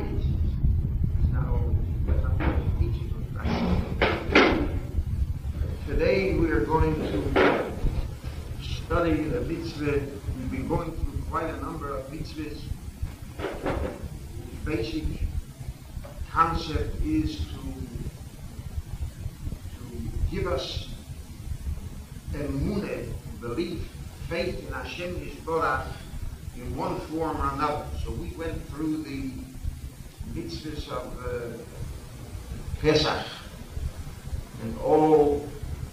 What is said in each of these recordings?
practice. It's not always teaching or practice. Today we are going to study the mitzvah. We've been going through quite a number of mitzvahs. The basic concept is to give us emunah, belief, faith in Hashem Yisborach in one form or another. So we went through the mitzvahs of Pesach and all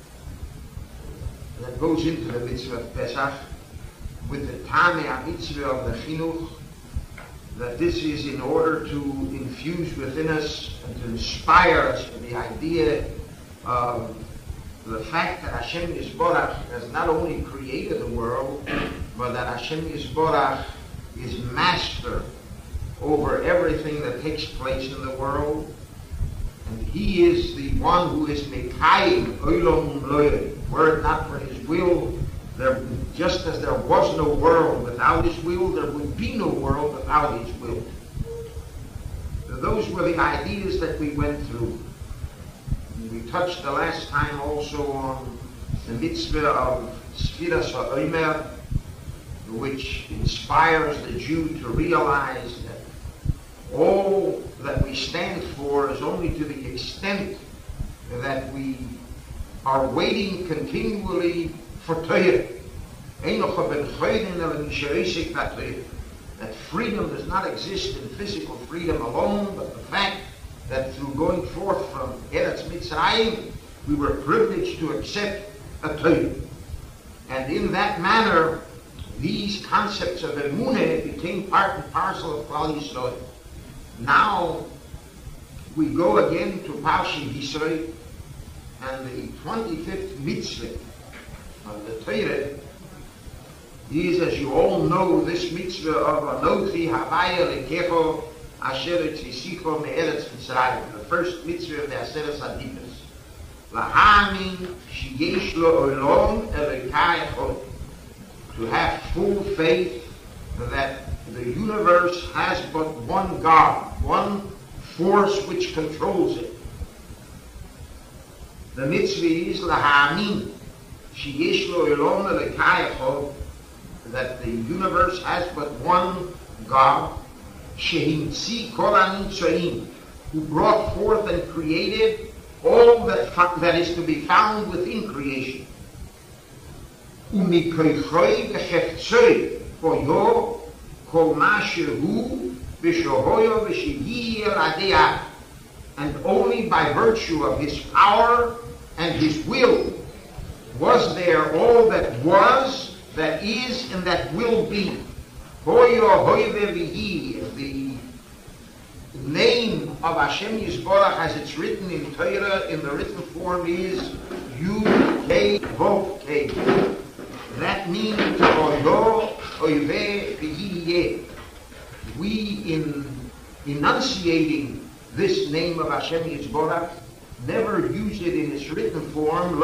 that goes into the mitzvah of Pesach with the Tamei mitzvah of the Chinuch, that this is in order to infuse within us and to inspire us with the idea of the fact that Hashem Yisborach has not only created the world, but that Hashem Yisborach is master over everything that takes place in the world, and He is the one who is Mekayim Olam Umloyeh. Were it not for His will, just as there was no world without His will, there would be no world without His will. So those were the ideas that we went through. We touched the last time also on the mitzvah of Sfiras HaOmer, which inspires the Jew to realize that all that we stand for is only to the extent that we are waiting continually for Torah. That freedom does not exist in physical freedom alone, but the fact that through going forth from Eretz Mitzrayim, we were privileged to accept a Torah. And in that manner, these concepts of emunah became part and parcel of Klal Yisrael. Now, we go again to Parshas Yisro, and the 25th mitzvah of the Torah is, as you all know, this mitzvah of Anochi Havaya Lekecho Asher Tzisicho Me'eretz Mitzrayim, the first mitzvah of the Aseret Adibos. Lahamin Sheyesh Lo Olam Elokai Echad, to have full faith that the universe has but one God, one force which controls it. The mitzvah is Lahamin Sheyesh Lo Olam Elokai Echad, that the universe has but one God, Shehimtzi Kol HaNitzoim, who brought forth and created all that is to be found within creation. Umikoichoi v'cheftzoi hoyo kol ma shehu v'shohoyo v'shehi el adiyah, and only by virtue of His power and His will was there all that was, that is, and that will be. Hoyo hoive v'hi, the name of Hashem Yisborach as it's written in Torah in the written form is Yud Kei Vov Kei. That means Hoyo hoive v'hi. We, in enunciating this name of Hashem Yisborach, never use it in its written form.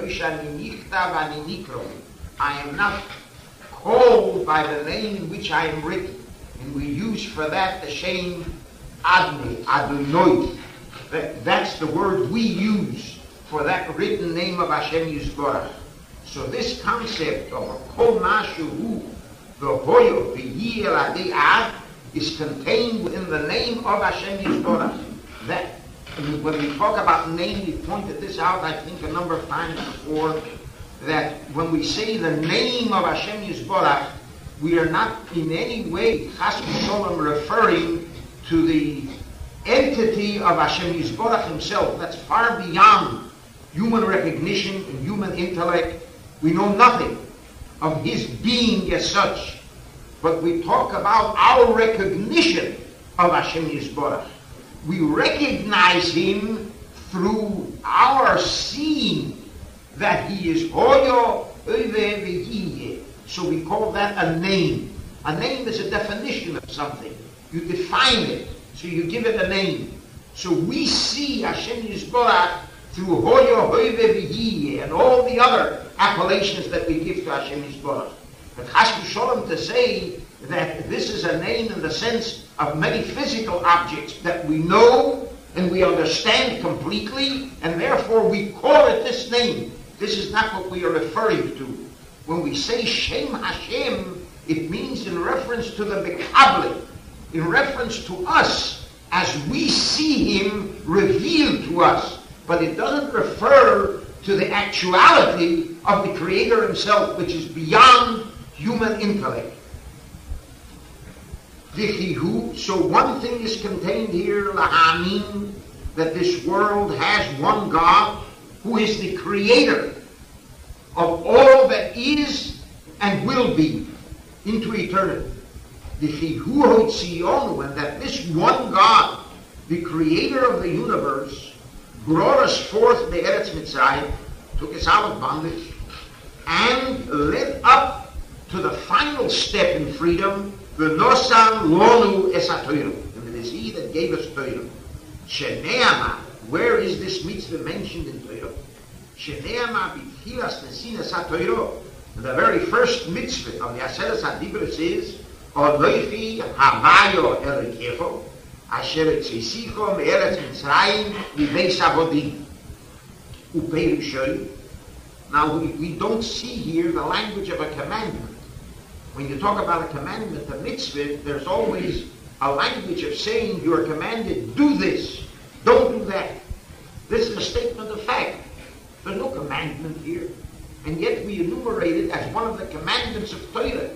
I am not called by the name in which I am written. And we use for that the same Adonai, Adonai. That's the word we use for that written name of Hashem Yisborach. So this concept of Kol Mashu V'Hoyo V'Yi El Adiyah is contained within the name of Hashem Yisborach. That when we talk about name, we pointed this out, I think, a number of times before, that when we say the name of Hashem Yisborach, we are not in any way, chas v'sholom, referring to the entity of Hashem Yisborach Himself. That's far beyond human recognition and human intellect. We know nothing of His being as such, but we talk about our recognition of Hashem Yisborach. We recognize Him through our seeing that He is Hoyo Oive V'Hiye. So we call that a name. A name is a definition of something. You define it, so you give it a name. So we see Hashem Yisborach through Hoyo Oive V'Hiye and all the other appellations that we give to Hashem Yisborach. But Chas v'Sholom to say that this is a name in the sense of many physical objects that we know and we understand completely, and therefore we call it this name. This is not what we are referring to. When we say Shem Hashem, it means in reference to the Mekabel, in reference to us, as we see him revealed to us. But it doesn't refer to the actuality of the Creator himself, which is beyond human intellect. So one thing is contained here, Lahamin, that this world has one God, who is the Creator of all that is and will be into eternity. And that this one God, the Creator of the universe, brought us forth the Eretz Mitzrayim, took us out of bondage, and led up to the final step in freedom, the Nosan Lonu Es HaTorah. And it is he that gave us Torah. Sheneama, where is this mitzvah mentioned in Torah? Sheneama b'tchilas nesinas HaTorah. The very first mitzvah of the Aseret HaDibros is Onoichi Havayo Elikecho Asher Etzisicho Me'eretz Mitzrayim Mibeis Avodim Upeirushoy. Now we don't see here the language of a commandment. When you talk about a commandment, a mitzvah, there's always a language of saying you are commanded, do this, don't do that. This is a statement of fact. There's no commandment here. And yet we enumerate it as one of the commandments of Torah.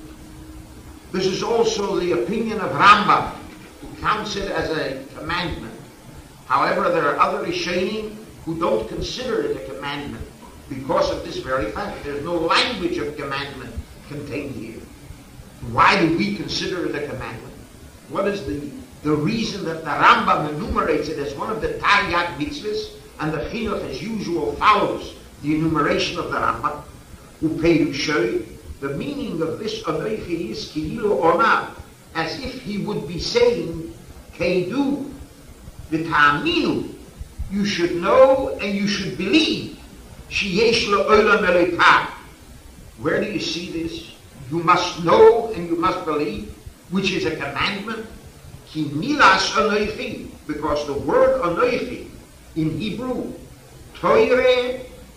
This is also the opinion of Rambam, who counts it as a commandment. However, there are other Rishonim who don't consider it a commandment because of this very fact. There's no language of commandment contained here. Why do we consider it a commandment? What is the reason that the Rambam enumerates it as one of the Taryag mitzvahs, and the Chinuch as usual follows the enumeration of the Rambam? Upeirushoy, the meaning of this Onoichi is Ki'ilu Omar, as if he would be saying, Keidu v'ta'aminu, you should know and you should believe, Sheyesh Lo'olam Elokai. Where do you see this? You must know and you must believe, which is a commandment. Ki milas Onoichi, because the word Onoichi in Hebrew, Torah,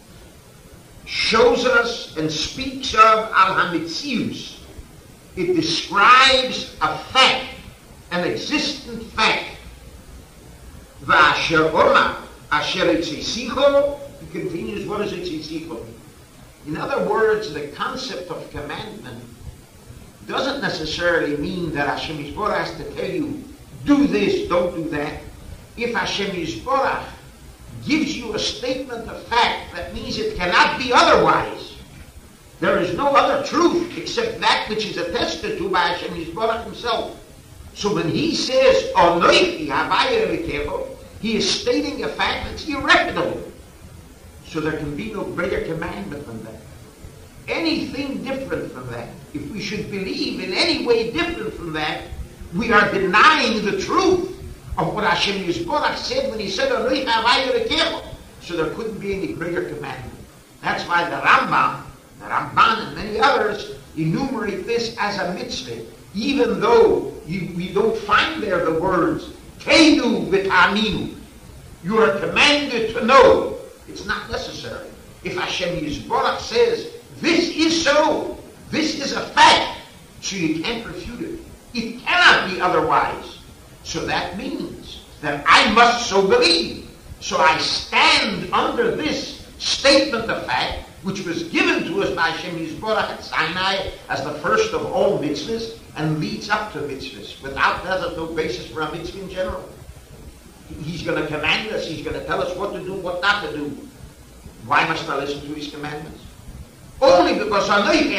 shows us and speaks of al-hamitzius. It describes a fact, an existent fact. V'asher oma, asher etzisicho, he continues, what does etzisicho mean? In other words, the concept of commandment doesn't necessarily mean that Hashem Yisborach has to tell you, do this, don't do that. If Hashem Yisborach gives you a statement of fact, that means it cannot be otherwise. There is no other truth except that which is attested to by Hashem Yisborach himself. So when he says, Onoichi Havaya Elikecho, he is stating a fact that's irrefutable. So there can be no greater commandment than that. Anything different from that, if we should believe in any way different from that, we are denying the truth of what Hashem Yisborach said when he said, so there couldn't be any greater commandment. That's why the Ramban and many others enumerate this as a mitzvah, even though we don't find there the words, Keidu v'taminu. You are commanded to know. It's not necessary. If Hashem Yisborach says, this is so, this is a fact, so you can't refute it. It cannot be otherwise. So that means that I must so believe. So I stand under this statement of fact, which was given to us by Hashem Yisborach at Sinai as the first of all mitzvahs, and leads up to mitzvahs. Without that, there's no basis for a mitzvah in general. He's going to command us, he's going to tell us what to do, what not to do. Why must I listen to his commandments? Only because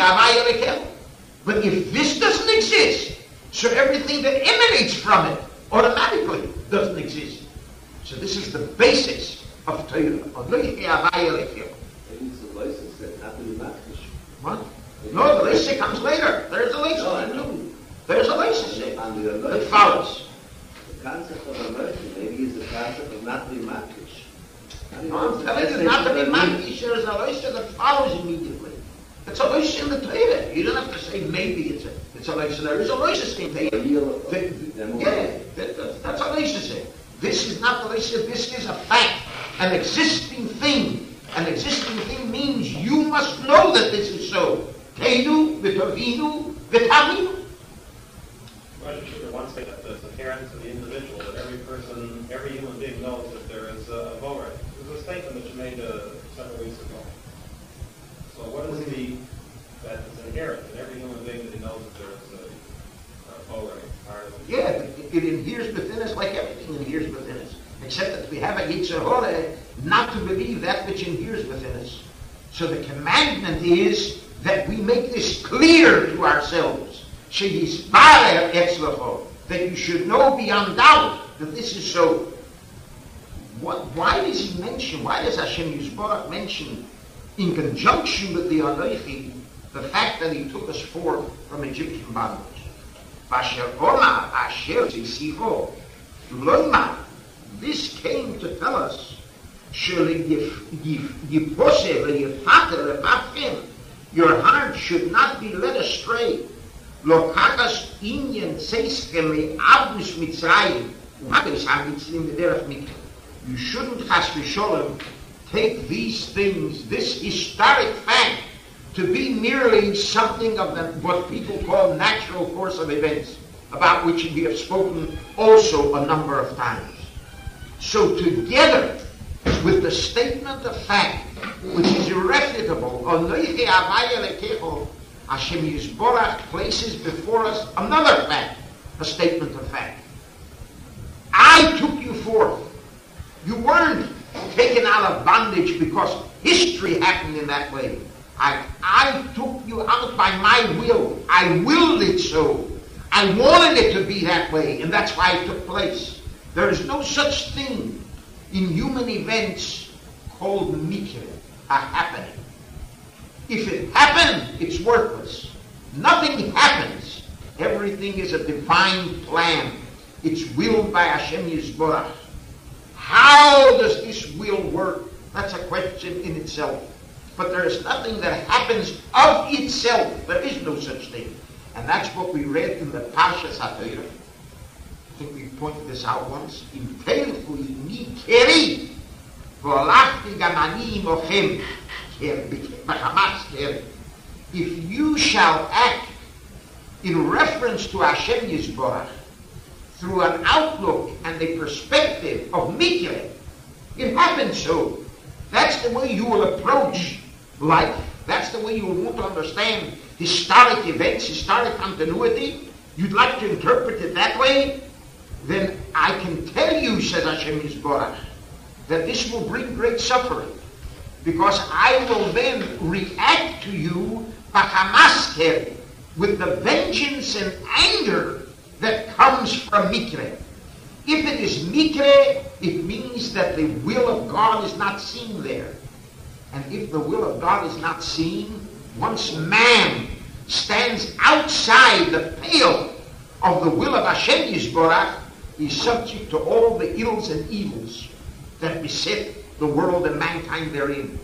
but if this doesn't exist, so everything that emanates from it automatically doesn't exist. So this is the basis of Torah. Maybe it's the license that happened in Makdish. What? No, the license comes later. There's a license. No, I know. There's a license that follows. The concept of immersion maybe is the concept of not to be Makdish. No, I'm telling you, not to be Makdish, there's a license that follows immediately. It's a lois in the Torah. You don't have to say maybe it's a lois. There is a lois in the Torah. Yeah, that's a lois. This is not the lois. This is a fact, an existing thing. An existing thing means you must know that this is so. Teinu, v'tovinu, v'taminu. Roger Sugar once said that it's apparent to the individual that every person, every human being knows that there is a vote right. It was a statement that you made several weeks ago. So what is that is inherent in every human being that he knows that there is a vote right? Yeah, it inheres within us like everything inheres within us. Except that we have a Yetzer Hara not to believe that which inheres within us. So the commandment is that we make this clear to ourselves. That you should know beyond doubt that this is so. Why does Hashem Yisborach mention in conjunction with the Anochi the fact that he took us forth from Egyptian bondage? This came to tell us your heart should not be led astray. You shouldn't, chas v'sholem, take these things, this historic fact, to be merely something of what people call natural course of events, about which we have spoken also a number of times. So together with the statement of fact, which is irrefutable, Hashem Yisborach places before us another fact, a statement of fact. I took you forth. You weren't taken out of bondage because history happened in that way. I took you out by my will. I willed it so. I wanted it to be that way, and that's why it took place. There is no such thing in human events called mikra, a happening. If it happened, it's worthless. Nothing happens. Everything is a divine plan. It's willed by Hashem Yisborach. How does this will work? That's a question in itself. But there is nothing that happens of itself. There is no such thing. And that's what we read in the Parshas HaTorah. I think we pointed this out once. Im telchu ni keri, v'olachti gam ani imochem b'chamas. If you shall act in reference to Hashem Yisborach through an outlook and a perspective of mikra, it happens so. That's the way you will approach life. That's the way you will want to understand historic events, historic continuity. You'd like to interpret it that way? Then I can tell you, says Hashem Yisborach, that this will bring great suffering. Because I will then react to you b'chamasker, with the vengeance and anger that comes from mikra. If it is mikra, it means that the will of God is not seen there. And if the will of God is not seen, once man stands outside the pale of the will of Hashem Yisborach, he is subject to all the ills and evils that beset the world and mankind therein.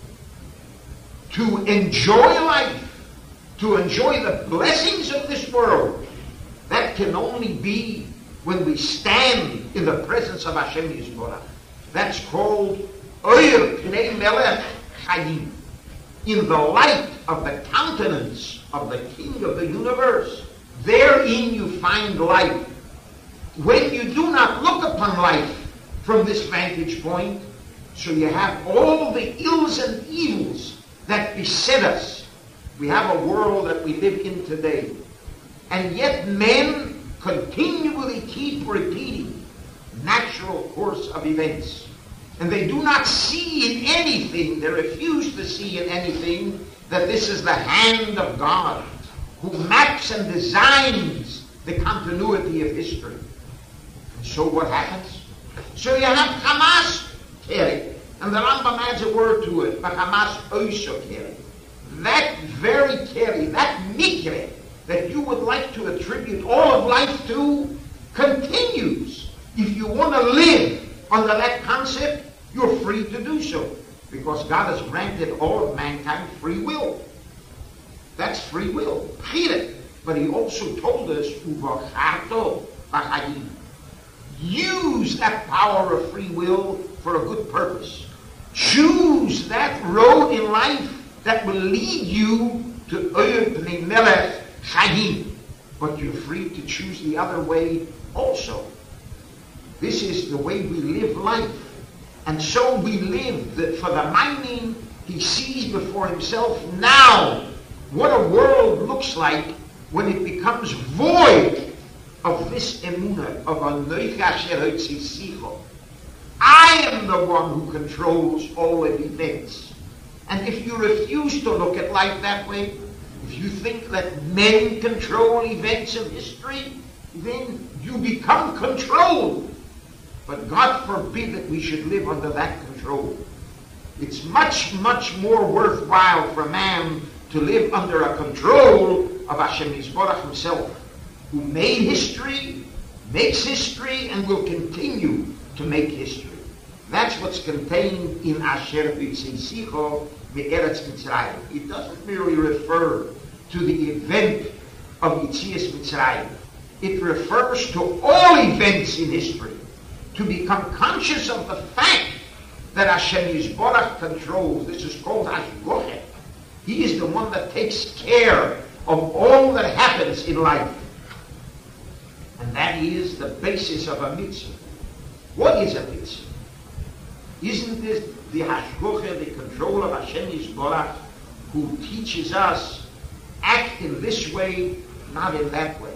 To enjoy life, to enjoy the blessings of this world, that can only be when we stand in the presence of Hashem Yisborach. That's called Oyer Pnei Melech Chayim. In the light of the countenance of the King of the universe, therein you find life. When you do not look upon life from this vantage point, so you have all the ills and evils that beset us. We have a world that we live in today. And yet men continually keep repeating natural course of events. And they do not see in anything, they refuse to see in anything, that this is the hand of God who maps and designs the continuity of history. And so what happens? So you have Hamas Keri, and the Rambam adds a word to it, Hamas Oisho Keri. That very Keri, that mikra that you would like to attribute all of life to, continues. If you want to live under that concept, you're free to do so, because God has granted all of mankind free will. That's free will. But he also told us, use that power of free will for a good purpose. Choose that road in life that will lead you to Pnei Melech Chayim. But you're free to choose the other way also. This is the way we live life. And so we live for the mining. He sees before himself now what a world looks like when it becomes void of this emunah, of Anochi Asher Hotzisicho. I am the one who controls all of events. And if you refuse to look at life that way, if you think that men control events of history, then you become controlled. But God forbid that we should live under that control. It's much, much more worthwhile for man to live under a control of Hashem Yisborach himself, who made history, makes history, and will continue to make history. That's what's contained in Asher B'Tzeisicho Me'eretz Mitzrayim. It doesn't merely refer to the event of Yitzias Mitzrayim. It refers to all events in history. To become conscious of the fact that Hashem Yisborach controls. This is called Hashgochet. He is the one that takes care of all that happens in life. And that is the basis of a mitzvah. What is a mitzvah? Isn't this the Hashgochet, the control of Hashem Yisborach, who teaches us, act in this way, not in that way?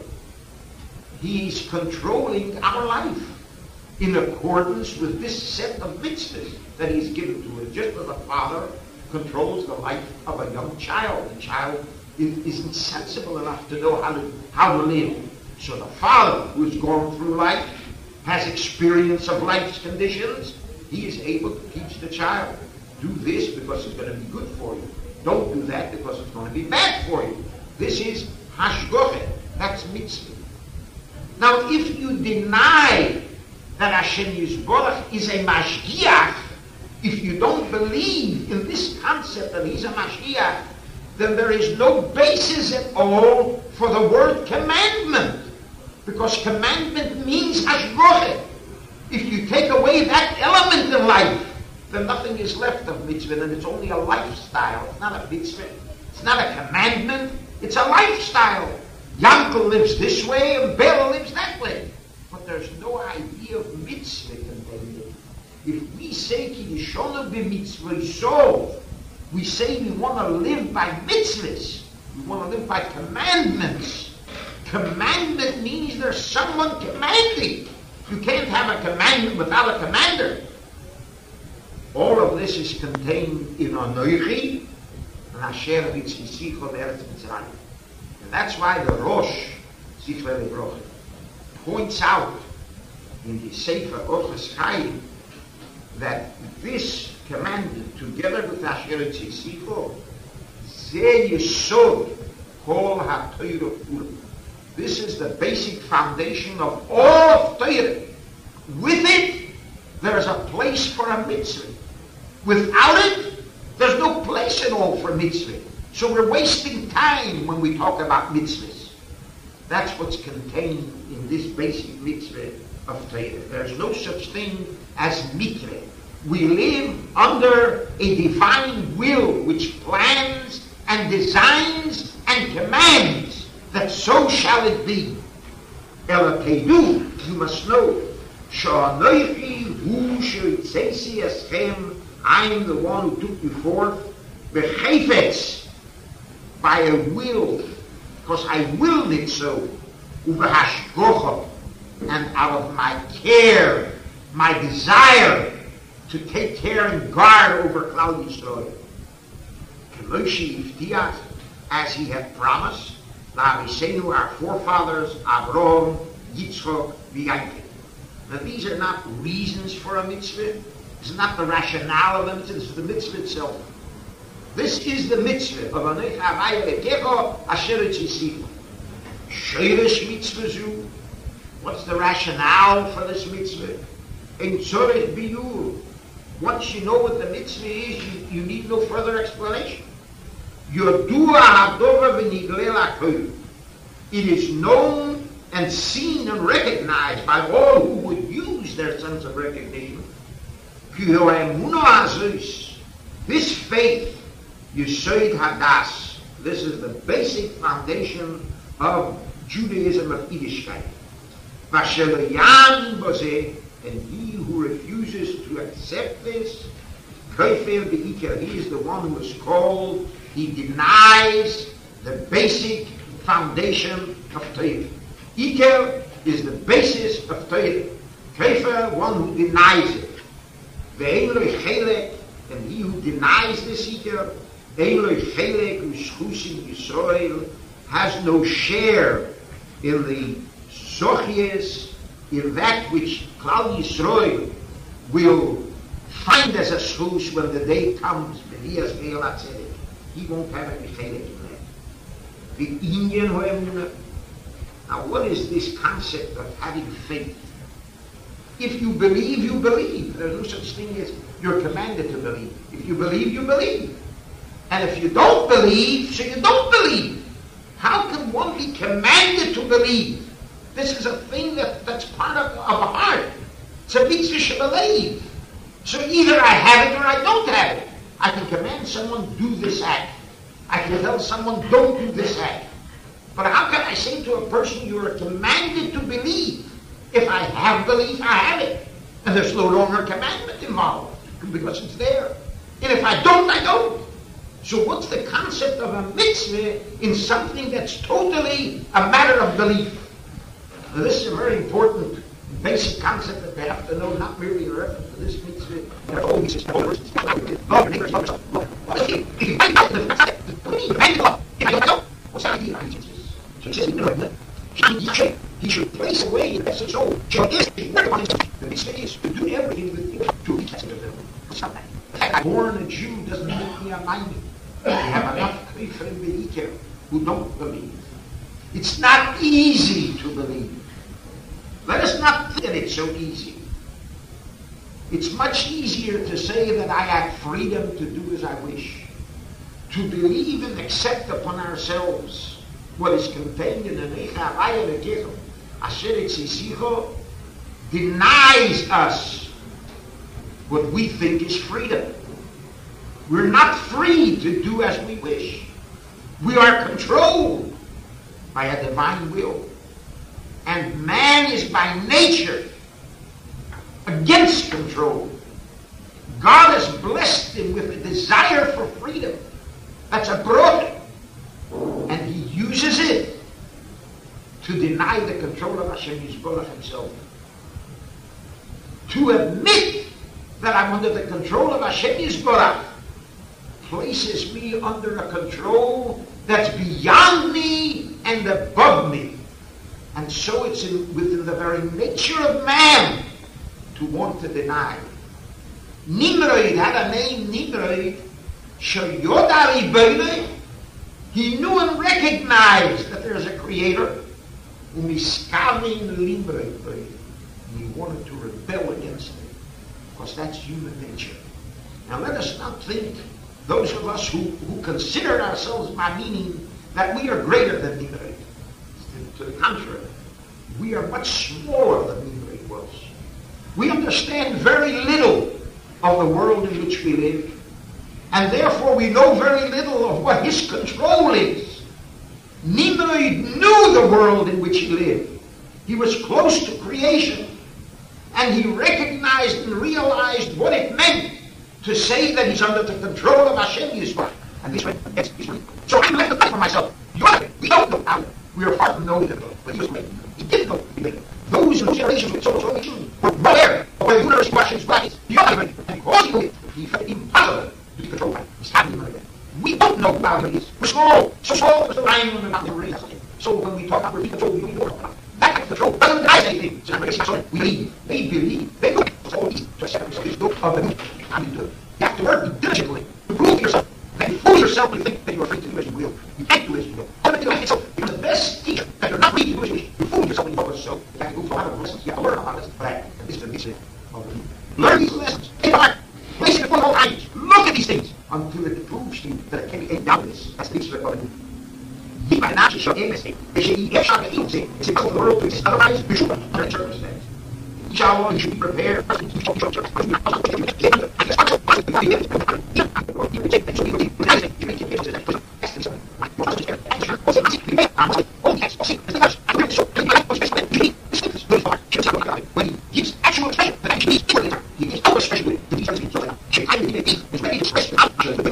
He's controlling our life in accordance with this set of mitzvahs that he's given to us. Just as a father controls the life of a young child. The child isn't sensible enough to know how to live. So the father, who's gone through life, has experience of life's conditions. He is able to teach the child, do this because it's going to be good for you. Don't do that because it's going to be bad for you. This is Hashgochet. That's mitzvah. Now, if you deny that Hashem Yisborach is a Mashgiach, if you don't believe in this concept that he's a Mashgiach, then there is no basis at all for the word commandment. Because commandment means Hashgochet. If you take away that element in life, then nothing is left of mitzvah, and it's only a lifestyle. It's not a mitzvah. It's not a commandment. It's a lifestyle. Yankel lives this way and Bela lives that way. But there's no idea of mitzvah contained. If we say Ki Yishonu b'mitzvah so, we say we want to live by mitzvahs. We want to live by commandments. Commandment means there's someone commanding. You can't have a commandment without a commander. All of this is contained in Anochi and Asher B'Tzeisicho Me'eretz Mitzrayim. And that's why the Rosh, Zichrei Livrocha, points out in his Sefer Orchos Chaim that this commandment, together with Asher B'Tzeisicho, Zeh Yesod Kol HaTorah Kula. This is the basic foundation of all of Torah. With it, there is a place for a mitzvah. Without it, there's no place at all for mitzvah. So we're wasting time when we talk about mitzvahs. That's what's contained in this basic mitzvah of Torah. There's no such thing as mitzvah. We live under a divine will which plans and designs and commands that so shall it be. Elakedu, you must know, Sha'anochi hu she'itzesi eschem, I am the one who took you forth, b'chefetz, by a will, because I willed it so, ubehashgocha, and out of my care, my desire to take care and guard over Klal Yisrael. K'moshe Yiftiach, as he had promised, La'avisenu, our forefathers, Avraham, Yitzchok, Yaakov. Now these are not reasons for a mitzvah. This is not the rationale of a mitzvah. This is the mitzvah itself. This is the mitzvah of Anochi Havaya Lekecho Asher Tzisicho. Sheirish mitzvah zu. What's the rationale for this mitzvah? Ein tzorech biyur. Once you know what the mitzvah is, you need no further explanation. Yodua hadova v'nigle l'akol. It is known and seen and recognized by all who would use their sense of recognition. This faith, Yesod Hadas, this is the basic foundation of Judaism, of Yiddishkeit. And he who refuses to accept this, he is the one who is called, he denies the basic foundation of Torah. Iker is the basis of Torah. Kafir, one who denies it. And he who denies this Iker, has no share in the Zochies, in that which Klal Yisrael will find as a schus when the day comes. He won't have any chilek in that. The Indian Hoemuna. Now, what is this concept of having faith? If you believe, you believe. There's no such thing as you're commanded to believe. If you believe, you believe. And if you don't believe, so you don't believe. How can one be commanded to believe? This is a thing that's part of the heart. It's a mitzvah shebelev. So either I have it or I don't have it. I can command someone, do this act. I can tell someone, don't do this act. But how can I say to a person, you are commanded to believe? If I have belief, I have it. And there's no longer commandment involved, because it's there. And if I don't, I don't. So what's the concept of a mitzvah in something that's totally a matter of belief? Now, this is a very important basic concept that they have to know, not merely in reference to this mitzvah. He should place away in his soul. The mitzvah is to do everything with him to reach that level. The fact I'm born a Jew doesn't make me a minded. We have enough people who don't believe. It's not easy to believe. Let us not think that it's so easy. It's much easier to say that I have freedom to do as I wish. To believe and accept upon ourselves what is contained in the Necha Havaya Lekecho, Asher Etzisicho, denies us what we think is freedom. We're not free to do as we wish. We are controlled by a divine will. And man is by nature against control. God has blessed him with a desire for freedom. That's a brot. And he uses it to deny the control of Hashem Yisborach himself. To admit that I'm under the control of Hashem Yisborach places me under a control that's beyond me and above me. And so it's within the very nature of man to want to deny. Nimrod had a name, Nimrod, Shayodari Bele. He knew and recognized that there's a creator. Umiskavin Limrod. He wanted to rebel against it. Because that's human nature. Now let us not think, those of us who consider ourselves by meaning that we are greater than Nimrod. To the contrary, we are much smaller than Nimrod was. We understand very little of the world in which we live, and therefore we know very little of what his control is. Nimrod knew the world in which he lived. He was close to creation, and he recognized and realized what it meant to say that he's under the control of Hashem Yisrael. And this way, yes, so I'm left to fight for myself. We don't know how. We are far from knowing it, but he was great. He did know he made it. Those in those generations with so many children were well aware of where the universe questions brackets. He knew it, and because he knew it, he felt it impossible to be controlled by it. He's having him again. We don't know how it is. We're small. So small as the line on the mountain. So when we talk about we're being controlled, we don't know about that kind of control doesn't deny anything. So we believe. They believe. They do it. It's all easy to accept this book of the movement. How do you do it? You have to work diligently to prove yourself. Then you fool yourself when you think that you are free to do as you will. You can't do as you will. So you're the best teacher that you're not free to do as you wish. You fool yourself when you focus. So you have to go through a lot of lessons. You have to learn a lot of lessons for that. And this is the mission of the movement. Learn these lessons. Take heart. Place it before the whole eyes. Look at these things. until it proves to you that it can be any doubtless as the mitzvah of emunah. It's impossible for the world to exist otherwise, under any circumstance. Inshallah, you should be prepared. When he gives actual expression, he gives outward expression to these things. It's ready to express out to the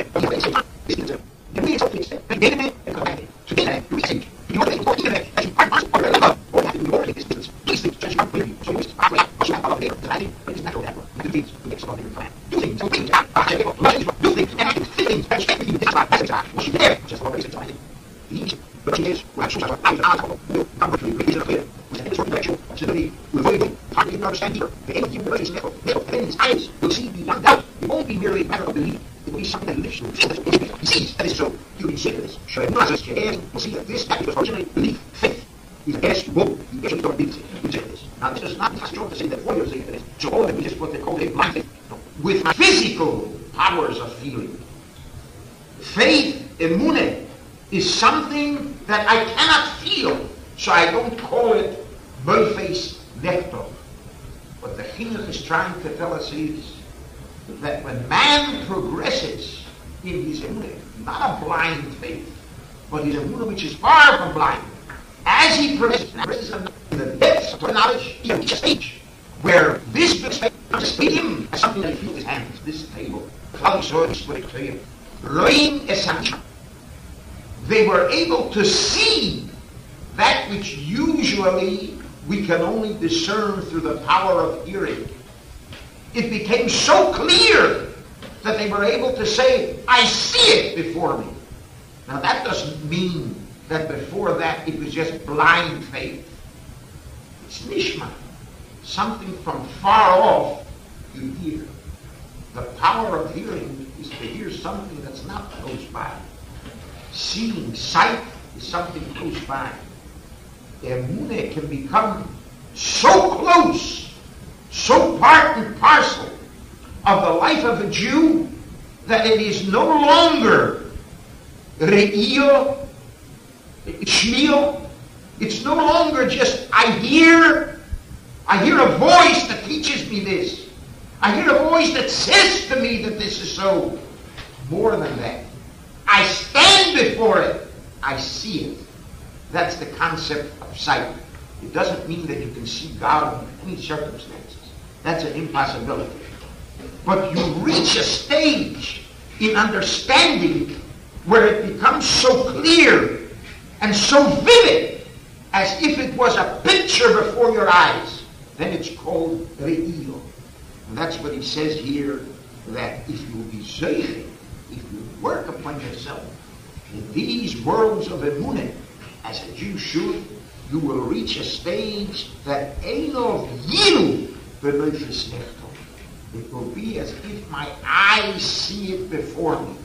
will see beyond doubt. It won't be merely a matter of belief. It will be something that lives through. He sees that is so. You will see this. Will see that this act was originally belief, faith. He's asked whoa. He actually don't believe this. Now this is not strong to say that 4 years later this. So all of it is just what they call a blind faith. No. With physical powers of feeling. Faith, emunah, is something that I cannot feel. So I don't call it bold-faced nectar. What the Chinuch is trying to tell us is that when man progresses in his emunah, not a blind faith, but his emunah which is far from blind, as he progresses in the depths of knowledge, he reaches a stage where this faith comes to him as something that he feels in his hands. This table, they were able to see that which usually we can only discern through the power of hearing. It became so clear that they were able to say, I see it before me. Now that doesn't mean that before that it was just blind faith. It's nishma. Something from far off you hear. The power of hearing is to hear something that's not close by. Seeing, sight is something close by. Emunah can become so close, so part and parcel of the life of a Jew that it is no longer re'iyah, shmiel. It's no longer just I hear a voice that teaches me this. I hear a voice that says to me that this is so. More than that, I stand before it. I see it. That's the concept of sight. It doesn't mean that you can see God in any circumstances. That's an impossibility. But you reach a stage in understanding where it becomes so clear and so vivid as if it was a picture before your eyes. Then it's called re'iyah. And that's what he says here, that if you be zeichen, if you work upon yourself in these worlds of emunah, as a Jew should, you will reach a stage that Einov Yiru B'Neifes Nechto. It will be as if my eyes see it before me.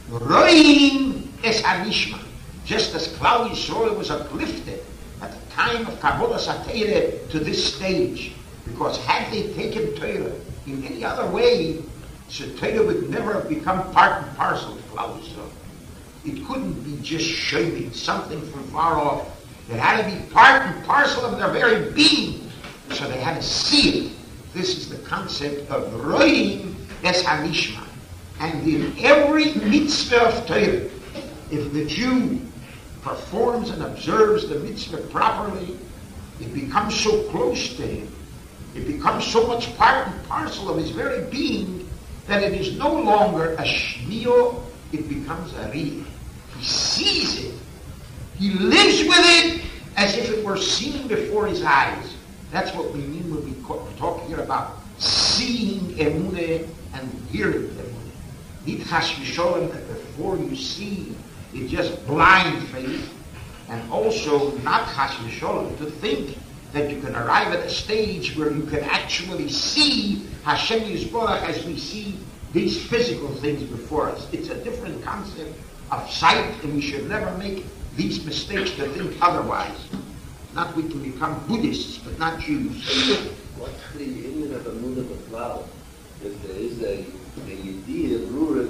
Roim es Hanishma. Just as Klal Yisrael was uplifted at the time of Kabbalah Satire to this stage, because had they taken Torah in any other way, so Torah would never have become part and parcel of Klal Yisrael. It couldn't be just showing something from far off. It had to be part and parcel of their very being. So they had to see it. This is the concept of Roim es Hanishma. And in every mitzvah of Torah, if the Jew performs and observes the mitzvah properly, it becomes so close to him. It becomes so much part and parcel of his very being that it is no longer a shmio, it becomes a real. He sees it. He lives with it as if it were seen before his eyes. That's what we mean when we talk here about seeing emunah and hearing emunah. Niet chas v'sholem, that before you see, it's just blind faith. And also not chas v'sholem, to think that you can arrive at a stage where you can actually see Hashem Yisborach as we see these physical things before us. It's a different concept of sight, and we should never make these mistakes to think otherwise. Not we can become Buddhists, but not Jews. What's the union of Emunah B'Klal? If there is a idea rooted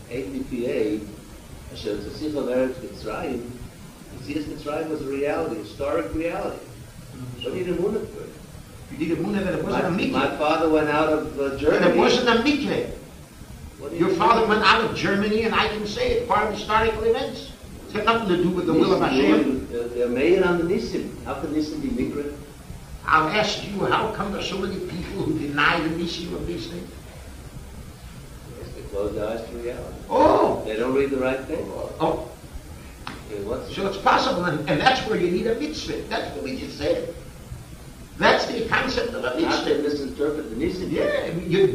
APPA, Asher Tzachich of Eretz Mitzrayim, Yetzias Mitzrayim was a reality, historic reality. What do you need emunah for? You need emunah that it wasn't a mikveh. My father went out of Germany. And it wasn't a mikveh. Your father went out of Germany, and I can say it's part of historical events. It's got nothing to do with the will of Hashem. They're made on the Nisim. How can Nisim be mikveh? I'll ask you, how come there's so many people who deny the Nisim of these things? Yes, they close their eyes to reality. Oh! They don't read the right thing. Oh. Okay, so it's possible, and that's where you need a mitzvah. That's what we just said. That's the concept of a mitzvah. How can misinterpret the Nisim? Yeah,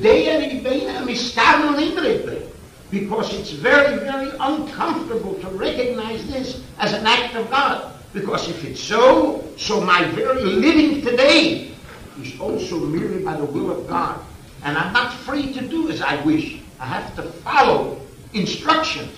because it's very, very uncomfortable to recognize this as an act of God. Because if it's so my very living today is also merely by the will of God. And I'm not free to do as I wish. I have to follow instructions.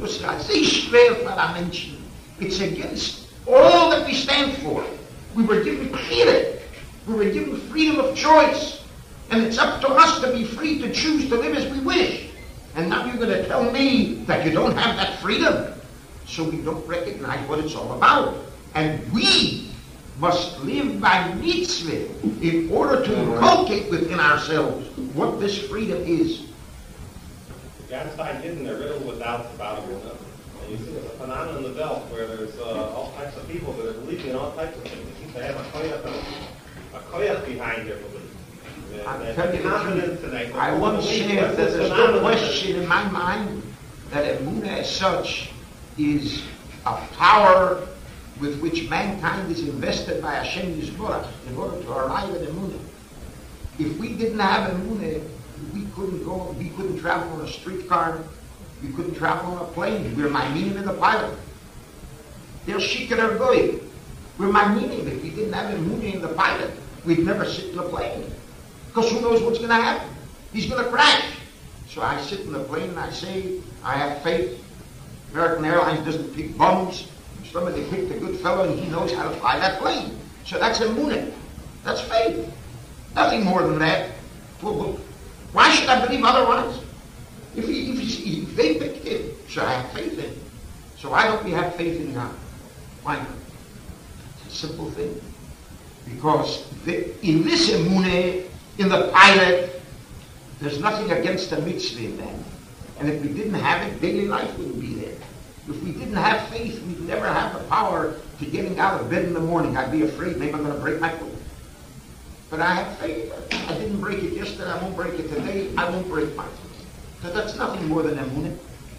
It's against all that we stand for. We were given freedom. We were given freedom of choice. And it's up to us to be free to choose to live as we wish. And now you're going to tell me that you don't have that freedom. So we don't recognize what it's all about. And we must live by mitzvah in order to inculcate within ourselves what this freedom is. The Gadside hidden, they're riddled with doubts about it. And you see there's a phenomenon in the belt where there's all types of people that are believing in all types of things. They have a koyach behind their belief. I tell you the truth, I once shared that there's no question in my mind that emunah as such is a power with which mankind is invested by Hashem Yisborach in order to arrive at emunah. If we didn't have emunah, we couldn't travel on a streetcar, we couldn't travel on a plane. We're ma'aminim in the pilot. They're shikar goy. We're ma'aminim. If we didn't have emunah in the pilot, we'd never sit in the plane. Because who knows what's going to happen? He's going to crash. So I sit in the plane and I say, I have faith. American Airlines doesn't pick bums. Somebody picked a good fellow and he knows how to fly that plane. So that's emunah. That's faith. Nothing more than that. Well, why should I believe otherwise? If they picked it, so I have faith in it. So why don't we have faith in God? Why not? It's a simple thing. Because in this emunah, in the pilot, there's nothing against a mitzvah in that. And if we didn't have it, daily life wouldn't be there. If we didn't have faith, we'd never have the power to getting out of bed in the morning. I'd be afraid maybe I'm going to break my foot. But I have faith. I didn't break it yesterday, I won't break it today, I won't break my foot. So that's nothing more than emunah.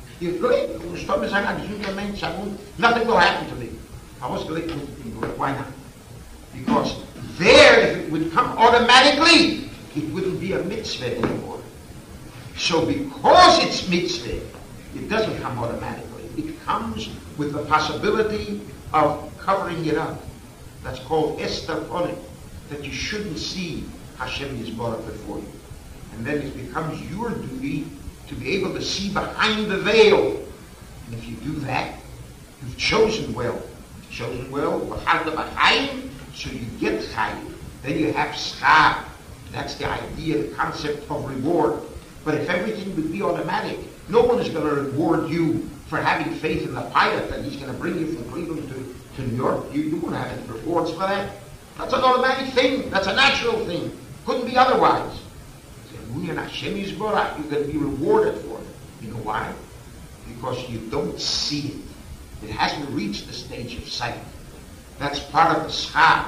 Nothing will happen to me. Why not? Because there, if it would come automatically, it wouldn't be a mitzvah anymore. So because it's mitzvah, it doesn't come automatically. It comes with the possibility of covering it up. That's called Esther Onik, that you shouldn't see Hashem Yisborach before you. And then it becomes your duty to be able to see behind the veil. And if you do that, you've chosen well. You've chosen well, so you get chayim. Then you have schar. That's the idea, the concept of reward. But if everything would be automatic, no one is going to reward you for having faith in the pilot that he's going to bring you from Cleveland to New York. You won't have any rewards for that. That's an automatic thing. That's a natural thing. Couldn't be otherwise. You're going to be rewarded for it. You know why? Because you don't see it. It hasn't reached the stage of sight. That's part of the schar.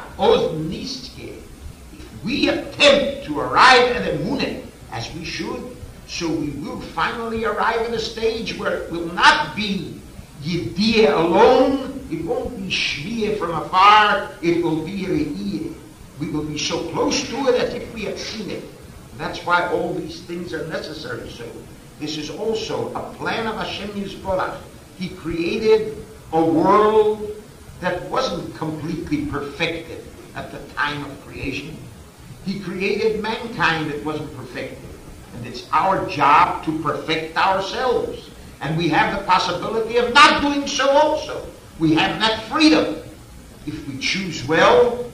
If we attempt to arrive at emunah as we should, so we will finally arrive at a stage where it will not be yediyah alone, it won't be shmiyah from afar, it will be re'iyah. We will be so close to it as if we had seen it. And that's why all these things are necessary. So this is also a plan of Hashem Yisborach. He created a world that wasn't completely perfected at the time of creation. He created mankind that wasn't perfected. And it's our job to perfect ourselves. And we have the possibility of not doing so also. We have that freedom. If we choose well,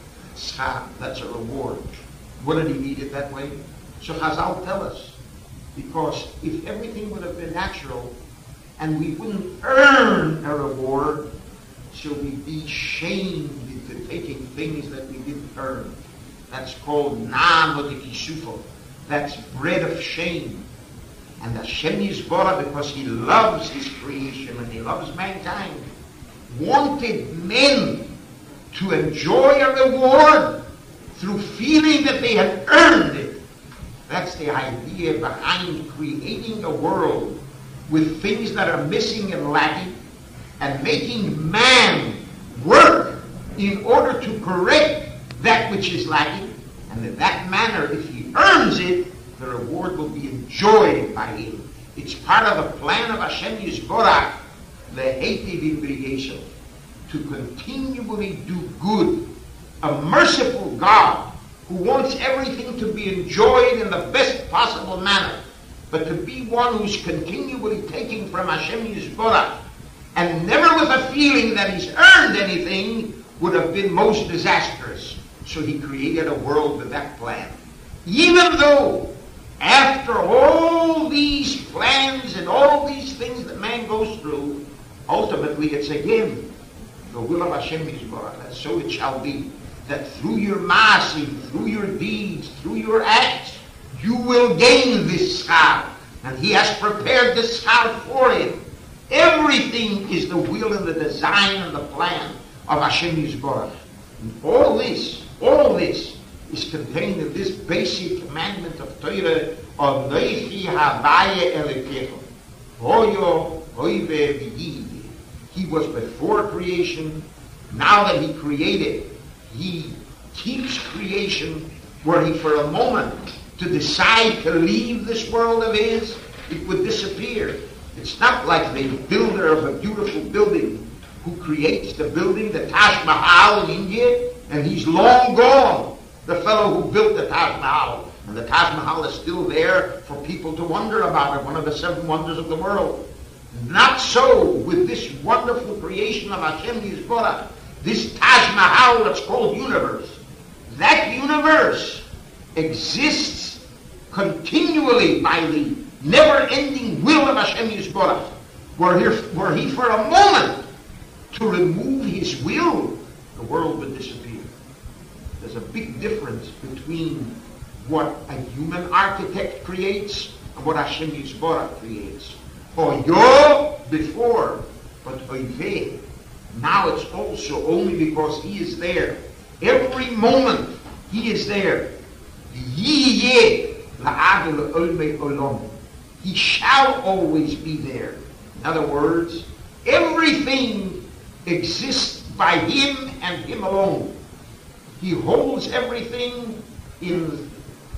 that's a reward. What did he need it that way? So Chazal tell us, Because if everything would have been natural and we wouldn't earn a reward, so we'd be shamed into taking things that we didn't earn. That's called Na'amodikisufo. That's bread of shame. And Hashem Yisborah, because he loves his creation and he loves mankind, wanted men to enjoy a reward through feeling that they had earned it. That's the idea behind creating a world with things that are missing and lacking, and making man work in order to correct that which is lacking. And in that manner, if he earns it, the reward will be enjoyed by him. It's part of the plan of Hashem Yisborach, lehetiv imbriyesel, to continually do good. A merciful God who wants everything to be enjoyed in the best possible manner, but to be one who's continually taking from Hashem Yisborach, and never with a feeling that he's earned anything, would have been most disastrous. So he created a world with that plan. Even though, after all these plans and all these things that man goes through, ultimately it's again the will of Hashem Yisborach, that so it shall be, that through your maaseh, through your deeds, through your acts, you will gain this schar. And he has prepared this schar for it. Everything is the will and the design and the plan of Hashem Yisborach. And all this is contained in this basic commandment of Torah of Noichi Havaya Elekecho. Hoyo Hoive V'Yih. He was before creation. Now that he created, he keeps creation. Were he for a moment to decide to leave this world of his, it would disappear. It's not like the builder of a beautiful building who creates the building, the Taj Mahal in India, and he's long gone, the fellow who built the Taj Mahal. And the Taj Mahal is still there for people to wonder about it, one of the 7 wonders of the world. Not so with this wonderful creation of Hashem Yisborach, this Taj Mahal that's called universe. That universe exists continually by the never-ending will of Hashem Yisborach. Were he for a moment to remove his will, the world would disappear. There's a big difference between what a human architect creates and what Hashem Yisborach creates. Oyo before, but oiveh. Now it's also only because he is there. Every moment he is there. Yiyeh la'ad olmei olom. He shall always be there. In other words, everything exists by him and him alone. He holds everything in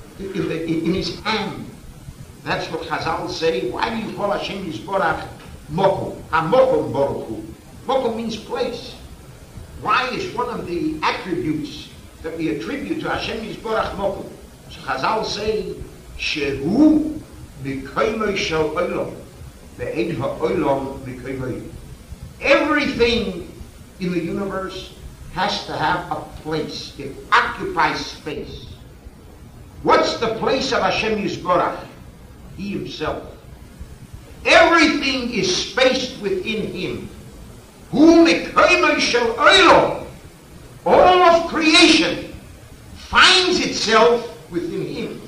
his hand. That's what Chazal say. Why do you call Hashem Yisborach Mokom? HaMokom Baruch Hu. Mokom means place. Why is one of the attributes that we attribute to Hashem Yisborach Mokom? So Chazal say, Shehu Mikoymei Shel Olam, Ve'en HaOlam Mikoymei. Everything in the universe has to have a place. It occupies space. What's the place of Hashem Yisborach? He himself. Everything is spaced within him. Hu Mikoymei Shel Olam. All of creation finds itself within him.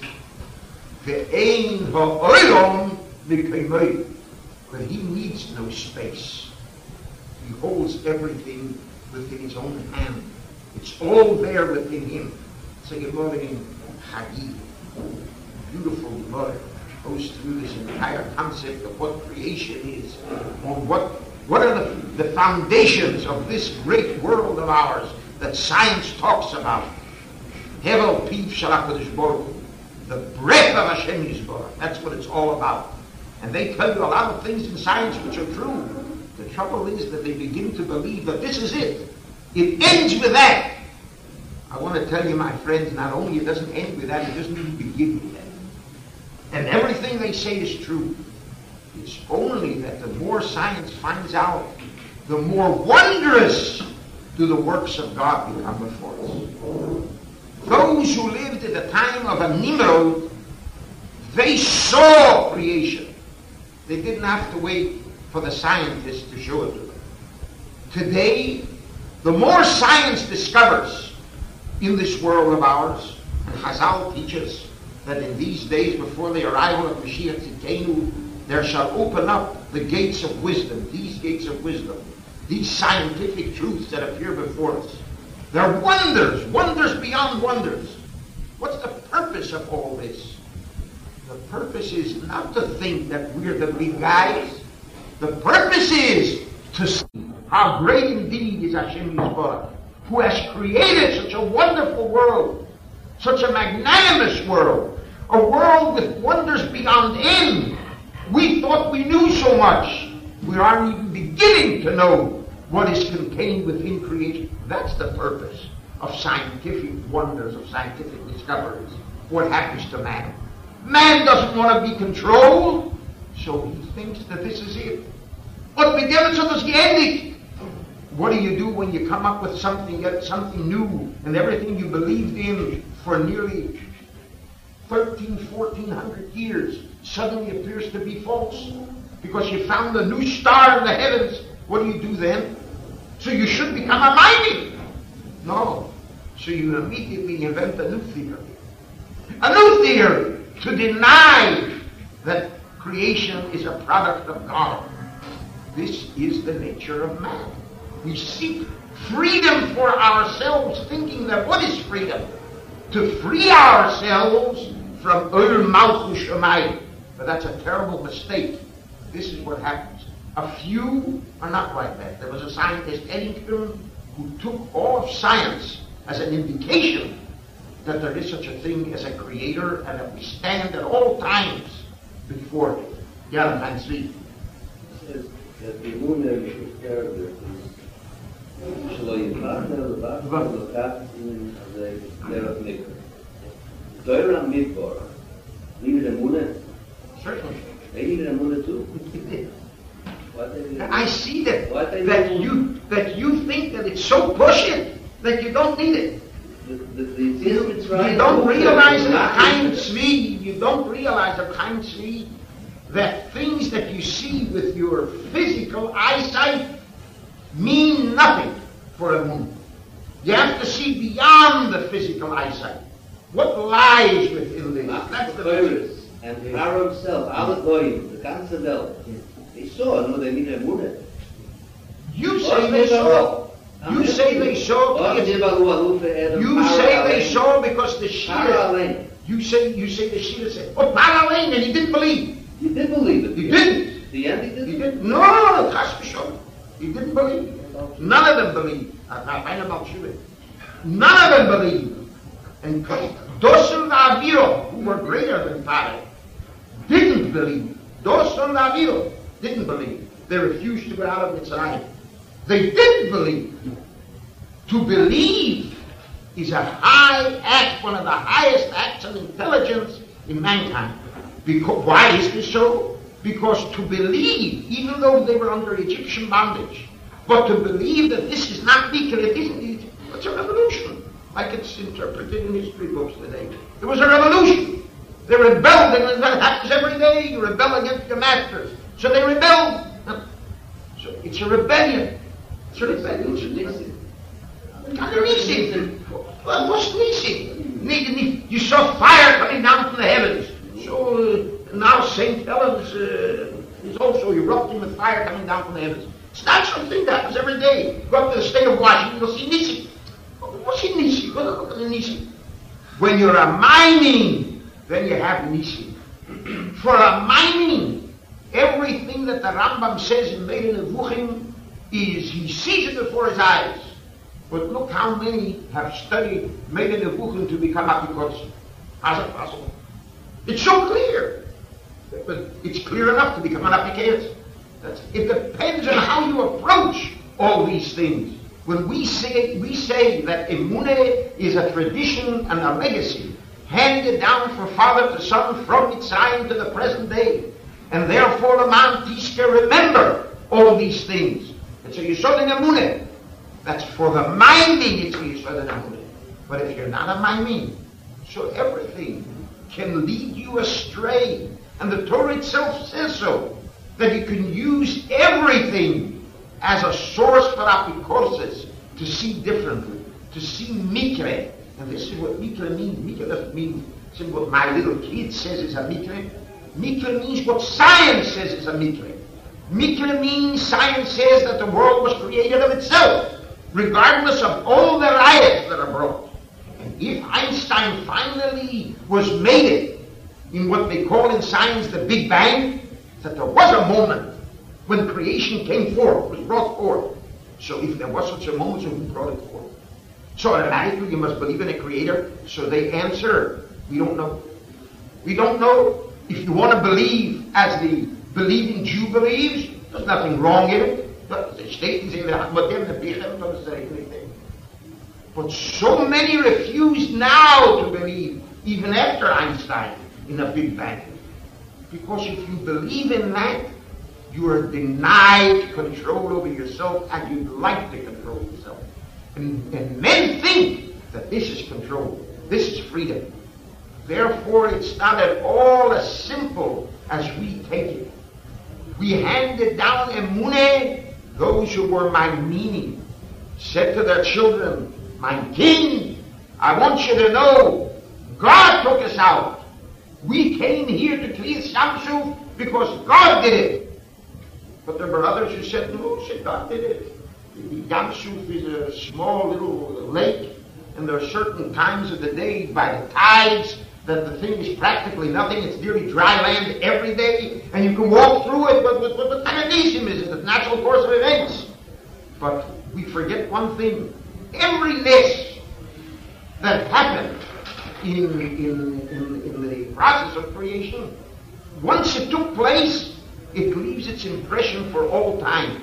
Ve'en ha'olam mikoymei. But he needs no space. He holds everything within his own hand. It's all there within him. It's a Gemara in Hagid. Beautiful Gemara. Goes through this entire concept of what creation is. On what are the foundations of this great world of ours that science talks about. Hevel Piv Shalakodesh Baruch Hu. The breath of Hashem Yisborach. That's what it's all about. And they tell you a lot of things in science which are true. The trouble is that they begin to believe that this is it. It ends with that. I want to tell you, my friends, not only it doesn't end with that, it doesn't even begin with that. And everything they say is true. It's only that the more science finds out, the more wondrous do the works of God become before us. Those who lived at the time of a Nimrod They saw creation. They didn't have to wait for the scientists to show it to them. Today, the more science discovers in this world of ours, and Chazal teaches that in these days before the arrival of Mashiach Tzidkenu, there shall open up the gates of wisdom, these gates of wisdom, these scientific truths that appear before us. They're wonders, wonders beyond wonders. What's the purpose of all this? The purpose is not to think that we're the big guys. The purpose is to see how great indeed is Hashem Yisborach, who has created such a wonderful world, such a magnanimous world, a world with wonders beyond end. We thought we knew so much. We aren't even beginning to know what is contained within creation. That's the purpose of scientific wonders, of scientific discoveries. What happens to man? Man doesn't want to be controlled, so he thinks that this is it. But what do you do when you come up with something new, and everything you believed in for nearly 1,400 years suddenly appears to be false? Because you found a new star in the heavens. What do you do then? So you should become a mighty. No. So you immediately invent a new theory. A new theory to deny that creation is a product of God. This is the nature of man. We seek freedom for ourselves, thinking that what is freedom? To free ourselves from Ur Malchus Shamayim. But that's a terrible mistake. This is what happens. A few are not like that. There was a scientist, Eddington, who took all of science as an indication that there is such a thing as a creator and that we stand at all times before him. Ja, mein Sweet. That the moon is character is שלא יפחד לבד ולוקח in the Derech Mikra. Torah Midbar needed a Munah. Certainly. They needed a Munah too. I see that you think that it's so bullshit that you don't need it. You don't realize that things that you see with your physical eyesight mean nothing for a moon. You have to see beyond the physical eyesight. What lies within this? That's the virus. And Pharaoh himself, alle Goyim, the ganze Welt, they saw, no, they needed a Munah. You say they saw. You say they saw. You say they saw because the Shia. You say the Shia said, "Oh, Paralain," and he didn't believe. He did believe it. He didn't. The end he didn't. He didn't. No, he didn't believe. None of them believed. None of them believed. And Dosun Aviro, who were greater than Pharaoh, didn't believe. Dosun Aviro didn't believe. They refused to go out of Mitzrayim. They didn't believe. To believe is a high act, one of the highest acts of intelligence in mankind. Because, why is this so? Because to believe, even though they were under Egyptian bondage, but to believe that this is not Mikra, it isn't, it's a revolution, like it's interpreted in history books today. It was a revolution. They rebelled, and that happens every day. You rebel against your masters. So they rebelled. So it's a rebellion. It's a rebellion. What's Nisi? You saw fire coming down from the heavens. So now St. Helens is also erupting with fire coming down from the heavens. It's not something that happens every day. Go up to the state of Washington, you'll see Nisi. What's in Nisi? Go look at the Nisi. When you're a mining, then you have Nisi. For a mining, everything that the Rambam says in Meir Nevuchim is he sees it before his eyes. But look how many have studied Meir Nevuchim to become apikots. How's it possible? It's so clear. But it's clear enough to become an apikots. It depends on how you approach all these things. When we say that Emunah is a tradition and a legacy handed down from father to son from Mitzrayim to the present day, and therefore the man Tishka remember all these things. It's a Yesod in Emunah. That's for the minding, it's a Yesod in Emunah. But if you're not a minding, so everything can lead you astray. And the Torah itself says so, that you can use everything as a source for apikosis, to see differently, to see mikre. And this is what mikre means. Mikre doesn't mean what my little kid says is a mikre. Mikre means what science says is a mikre. Mikre means science says that the world was created of itself, regardless of all the riots that are brought. And if Einstein finally was made it in what they call in science the Big Bang, that there was a moment when creation came forth, was brought forth. So if there was such a moment, so who brought it forth? So automatically you must believe in a creator. So they answer, we don't know. We don't know. If you want to believe as the believing Jew believes, there's nothing wrong in it. But the statements in don't say anything. But so many refuse now to believe, even after Einstein, in a Big Bang. Because if you believe in that, you are denied control over yourself, and you'd like to control yourself. And men think that this is control, this is freedom. Therefore, it's not at all as simple as we take it. We handed down emuneh. Those who were my meaning said to their children, my king, I want you to know, God took us out. We came here to Kriyas Yamsuf because God did it. But there were others who said, no, God did it. Yamsuf is a small little lake, and there are certain times of the day by the tides that the thing is practically nothing. It's nearly dry land every day, and you can walk through it, but what kind of nation is it? The natural course of events. But we forget one thing. Every nest that happened in the process of creation, once it took place, it leaves its impression for all time.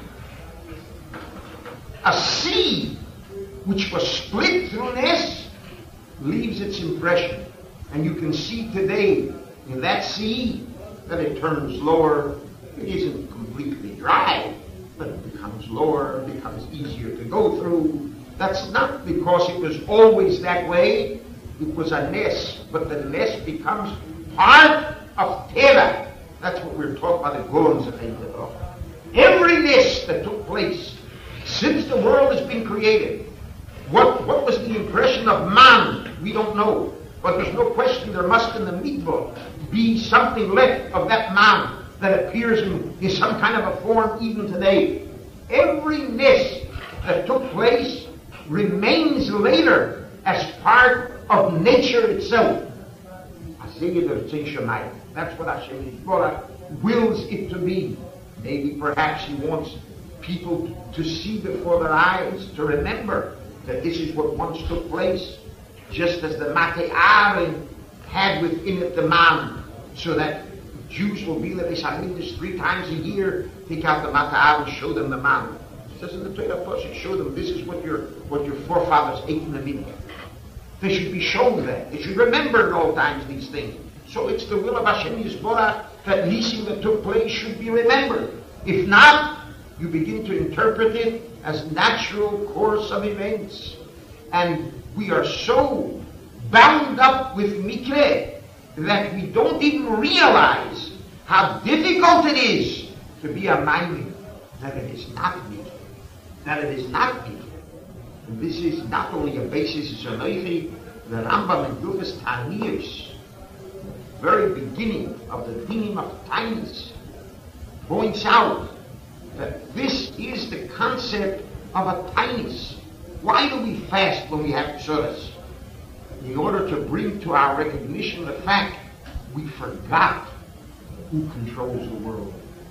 A sea which was split through nest leaves its impression. And you can see today in that sea that it turns lower. It isn't completely dry, but it becomes lower, it becomes easier to go through. That's not because it was always that way. It was a nest, but the nest becomes part of Teva. That's what we're taught by the Gorans of Teva. Every nest that took place since the world has been created, what was the impression of man? We don't know. But there's no question there must in the mitzvah be something left of that man that appears in some kind of a form even today. Every nest that took place remains later as part of nature itself. That's what Hashem wills it to be. Maybe perhaps He wants people to see before their eyes, to remember that this is what once took place. Just as the Matei Aaron had within it the man, so that Jews will be like this 3 times a year, take out the Matei Aaron, show them the man. It says in the Torah, show them this is what your forefathers ate in the minyan. They should be shown that. They should remember at all times these things. So it's the will of Hashem Yisborah that Nisim that took place should be remembered. If not, you begin to interpret it as natural course of events. And we are so bound up with Mikre that we don't even realize how difficult it is to be a Maimon, that it is not Mikre. That it is not Mikre. And this is not only a basis of Noichi, the Rambam in Yufas Taniyos, very beginning of the Dinim of Tainis, points out that this is the concept of a Tainis. Why do we fast when we have tzuras? In order to bring to our recognition the fact we forgot who controls the world.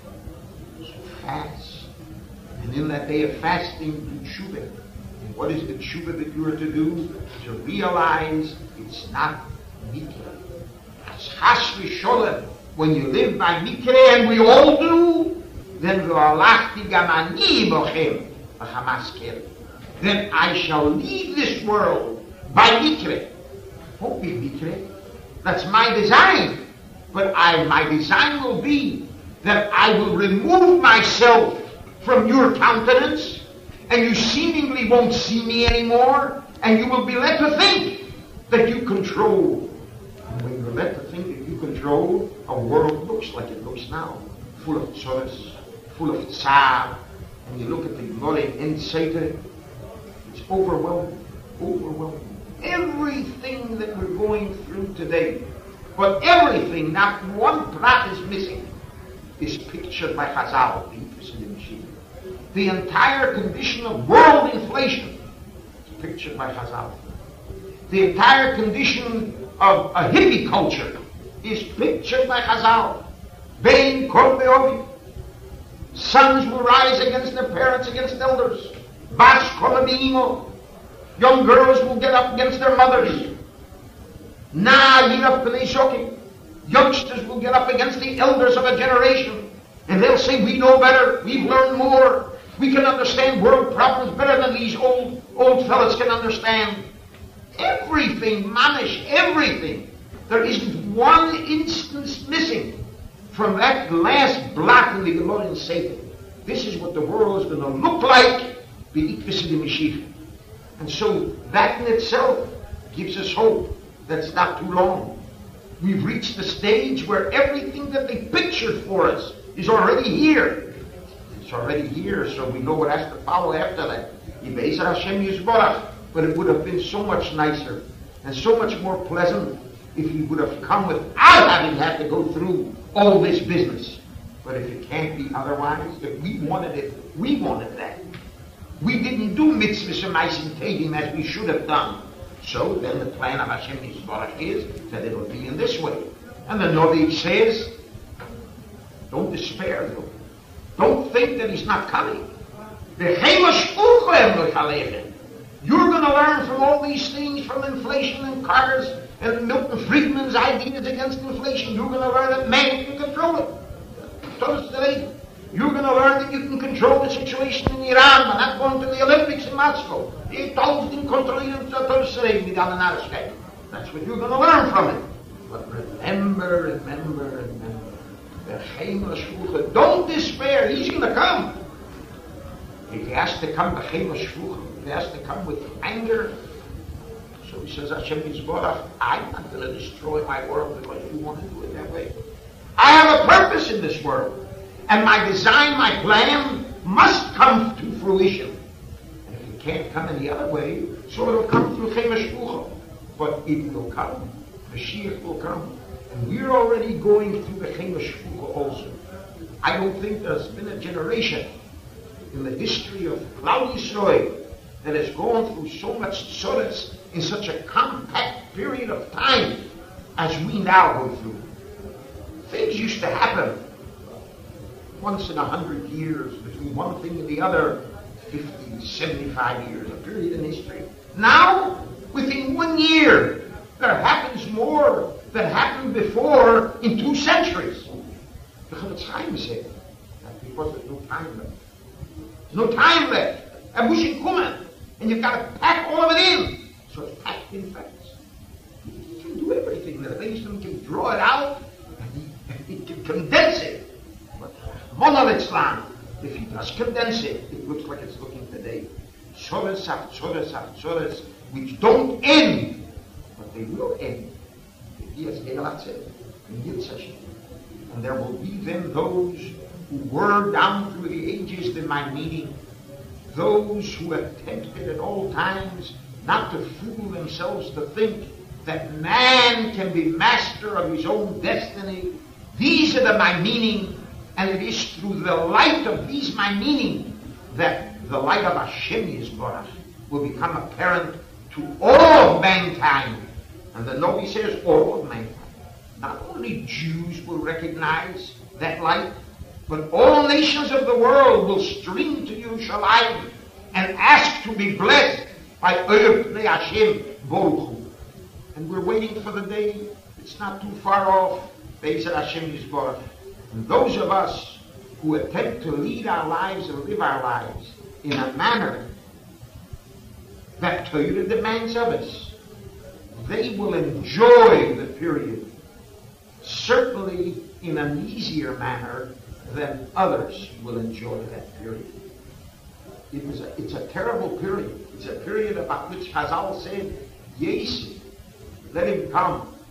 So fast. And in that day of fasting, do tshuva. And what is the tshuva that you are to do? To realize it's not mikre. It's chas v'sholem. When you live by mikre, and we all do, then v'alachti gam ani bochem v'chamaskel. Then I shall leave this world by mikre. Won't be mikre. That's my design. But my design will be that I will remove myself from your countenance, and you seemingly won't see me anymore, and you will be led to think that you control. And when you're led to think control, a world looks like it looks now, full of tzoras, full of tsar. When you look at the Gemara in Seder, it's overwhelming, overwhelming. Everything that we're going through today, but everything, not one prat is missing, is pictured by Chazal, the entire condition of world inflation is pictured by Chazal. The entire condition of a hippie culture is pictured by Chazal. Bein kol be'ovi. Sons will rise against their parents, against elders. Bats kol be'imo. Young girls will get up against their mothers. Na yiraf b'nei shokim. Youngsters will get up against the elders of a generation, and they'll say, we know better, we've learned more, we can understand world problems better than these old fellas can understand. Everything, mamish, everything. There isn't one instance missing from that last block in the Gemara in Seder. This is what the world is going to look like, and so that in itself gives us hope that it's not too long. We've reached the stage where everything that they pictured for us is already here. It's already here, so we know what has to follow after that. But it would have been so much nicer and so much more pleasant if he would have come without having had to go through all this business. But if it can't be otherwise, if we wanted it, we wanted that. We didn't do mitzvahs and ma'asim tevim as we should have done. So then the plan of Hashem Yisborach is that it will be in this way. And the Novi says, don't despair though. Don't think that he's not coming. You're going to learn from all these things, from inflation and Carter's and Milton Friedman's ideas against inflation. You're going to learn that man can control it. You're going to learn that you can control the situation in Iran. We're not going to the Olympics in Moscow. That's what you're going to learn from it. But remember. Don't despair. He's going to come. If he has to come, if he has to come with anger, so he says, Hashem Yisborach, I'm not going to destroy my world because you want to do it that way. I have a purpose in this world. And my design, my plan, must come to fruition. And if it can't come any other way, so it'll come through Chema Shvucha. But it will come. Mashiach will come. And we're already going through the Chema Shvucha also. I don't think there's been a generation in the history of Klal Yisrael that has gone through so much tzoras in such a compact period of time as we now go through. Things used to happen once in 100 years, between one thing and the other, 50, 75 years, a period in history. Now, within 1 year, there happens more than happened before in 2 centuries. The Chofetz Chaim said that because there's no time left. There's no time left. And we should come in, and you've got to pack all of it in. So it's packed in facts. He can do everything. The Rebbeinu can draw it out, and he can condense it. Monolitzlan, if he does condense it, it looks like it's looking today. Tzoras, which don't end, but they will end. And there will be then those who were down through the ages in my meeting, those who attempted at all times not to fool themselves to think that man can be master of his own destiny. These are the my meaning. And it is through the light of these my meaning that the light of Hashem Yisborach will become apparent to all of mankind. And the Novi says all of mankind. Not only Jews will recognize that light, but all nations of the world will stream to Yerushalayim and ask to be blessed by Pnei Hashem Baruch Hu. And we're waiting for the day. It's not too far off. Be'ezrat Hashem Yisborach. And those of us who attempt to lead our lives and live our lives in a manner that Torah demands of us, they will enjoy the period, certainly in an easier manner than others will enjoy that period. It's a terrible period. It's a period about which Chazal said, Yes, let him come.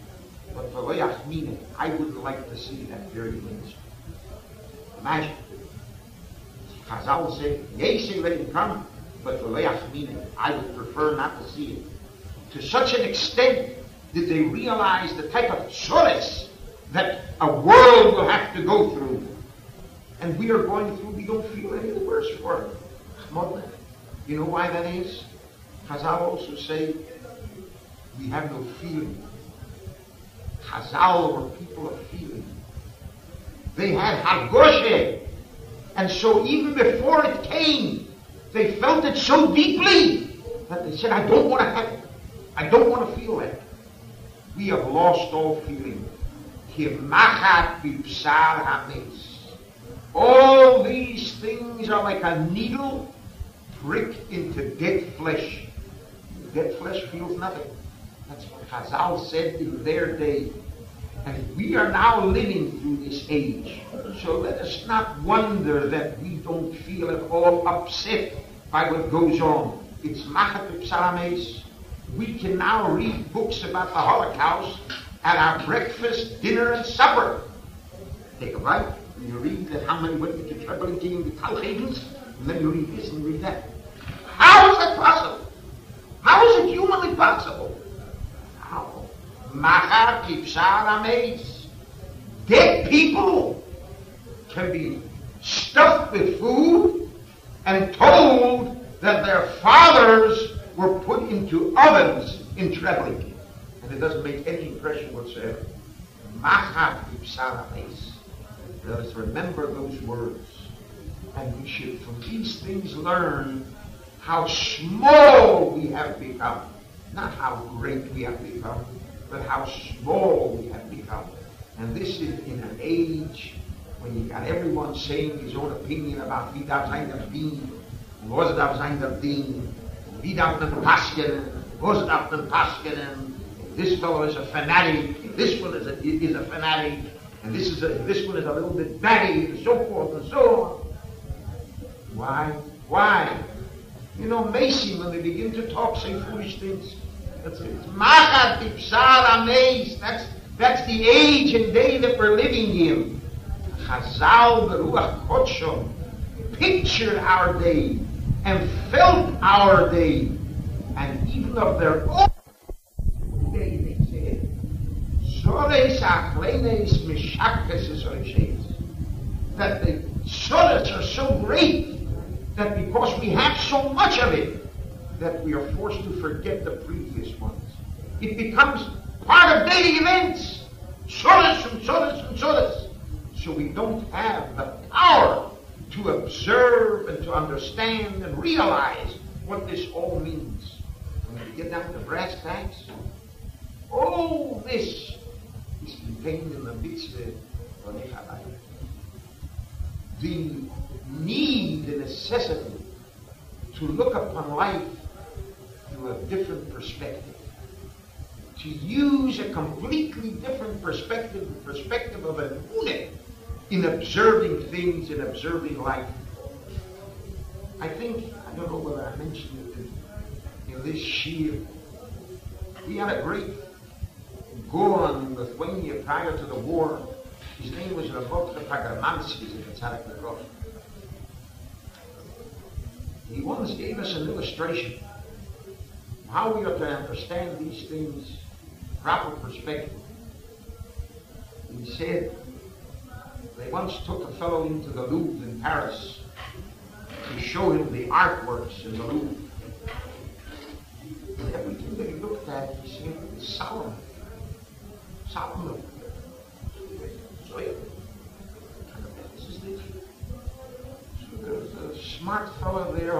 But for Loyachmine, I wouldn't like to see that very ministry. Imagine. Chazal said, Yeshe let him come, but for Loyachmine, I would prefer not to see it. To such an extent did they realize the type of solace that a world will have to go through. And we are going through, we don't feel any the worse for it. You know why that is? Chazal also say, we have no feeling. Chazal were people of feeling. They had Hagoshe. And so even before it came, they felt it so deeply that they said, I don't want to have it. I don't want to feel it. We have lost all feeling. All these things are like a needle pricked into dead flesh. Dead flesh feels nothing. That's what Chazal said in their day. And we are now living through this age. So let us not wonder that we don't feel at all upset by what goes on. It's Machat Psalames. We can now read books about the Holocaust at our breakfast, dinner, and supper. Take a bite, and you read that how many went into trouble in the Talchevens, and then you read this and read that. How is that possible? How is it humanly possible? How? Machar Kipsar Ames. Dead people can be stuffed with food and told that their fathers were put into ovens in Treblinka. And it doesn't make any impression whatsoever. Machar Kipsar Ames. Let us remember those words. And we should from these things learn how small we have become. Not how great we have become, but how small we have become. And this is in an age when you got everyone saying his own opinion about wie darf sein der Dien, was darf sein der Dien, wie darf man paschen, was darf man paschen, this fellow is a fanatic, this one is a fanatic, and this one is a little bit batty, and so forth and so on. Why? You know, Macy, when they begin to talk, say foolish things. It's Machat Psar Ames. That's the age and day that we're living in. Chazal Beruach Kodsho pictured our day and felt our day, and even of their own day they said, Zores Achlenes Mishakes Zorishes, that the solace are so great that because we have so much of it, that we are forced to forget the previous ones. It becomes part of daily events. Solace and solace and solace. So we don't have the power to observe and to understand and realize what this all means. When we get down to brass tacks, all this is contained in the mitzvah of Echavai. The need, the necessity to look upon life through a different perspective, to use a completely different perspective, the perspective of an unit in observing things, in observing life. I think, I don't know whether I mentioned it in this shir, we had a great Goran in Lithuania prior to the war. His name was Rabot Pagarmanskis in the Tzadik Negrosh. He once gave us an illustration of how we are to understand these things, proper perspective. He said they once took a fellow into the Louvre in Paris to show him the artworks in the Louvre. And everything that he looked at, he said, it's Solomon. Solomon. So there's a smart fellow there,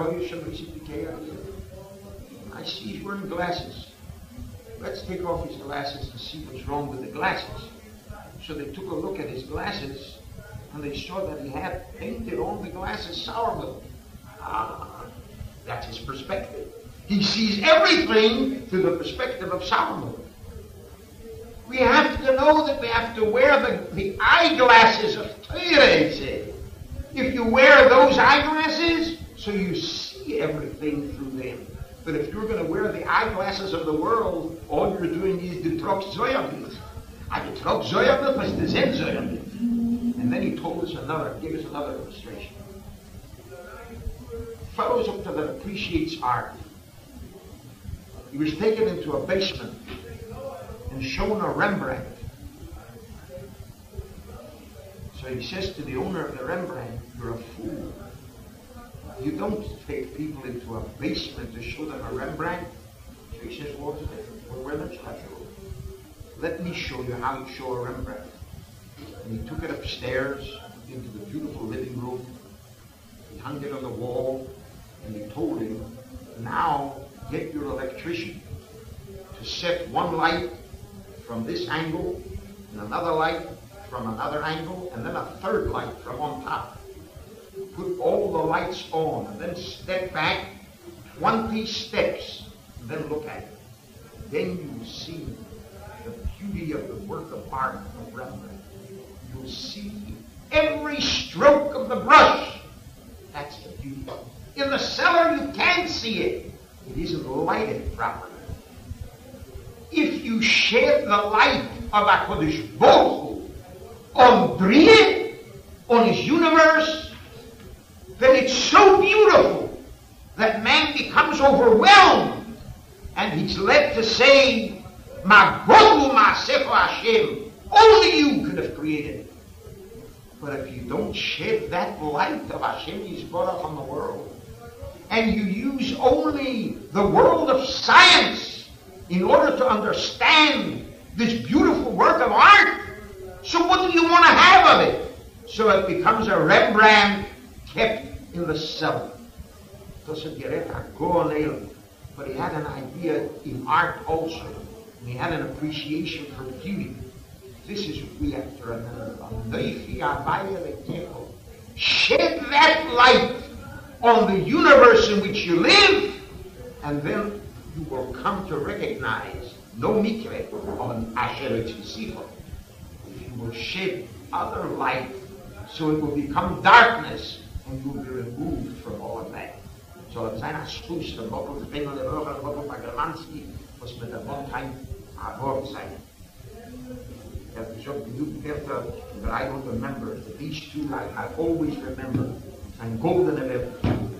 I see he's wearing glasses. Let's take off his glasses and see what's wrong with the glasses. So they took a look at his glasses, and they saw that he had painted on the glasses sour milk. That's his perspective. He sees everything through the perspective of sour milk. We have to know that we have to wear the eyeglasses of Torah, he said. If you wear those eyeglasses, so you see everything through them. But if you're going to wear the eyeglasses of the world, all you're doing is the troxoyabis. I trug Zoyamit was the Zen Zoyamit. And then he told us gave us another illustration. Fellows up there that appreciates art. He was taken into a basement and shown a Rembrandt. So he says to the owner of the Rembrandt, "You're a fool. You don't take people into a basement to show them a Rembrandt." So he says, "What's the difference? We're not special. Let me show you how you show a Rembrandt." And he took it upstairs into the beautiful living room. He hung it on the wall, and he told him, "Now get your electrician to set one light from this angle, and another light from another angle, and then a third light from on top. Put all the lights on, and then step back 20 steps, and then look at it. Then you see the beauty of the work of art of Rembrandt. You'll see every stroke of the brush. That's the beauty. In the cellar, you can't see it. It isn't lighted properly. If you shed the light of HaKadosh Baruch Hu on Bria, on his universe, then it's so beautiful that man becomes overwhelmed, and he's led to say, "Magodu Ma'asecha Hashem." Only you could have created it. But if you don't shed that light of Hashem Yisborach on the world, and you use only the world of science in order to understand this beautiful work of art, so what do you want to have of it? So it becomes a Rembrandt kept in the cellar. But he had an idea in art also, and he had an appreciation for beauty. This is what we have to remember. Shed that light on the universe in which you live, and then you will come to recognize no mikveh on Asher Tzivah. If you will shed other light, so it will become darkness, and you will be removed from all of that. So it's ein Spruch, der Bobel, der Bengel, der Bürger, der Bobel, der Germanski, was mit der Wohnheim Wort sein. That we should do better, but I don't remember. These two I always remember. And golden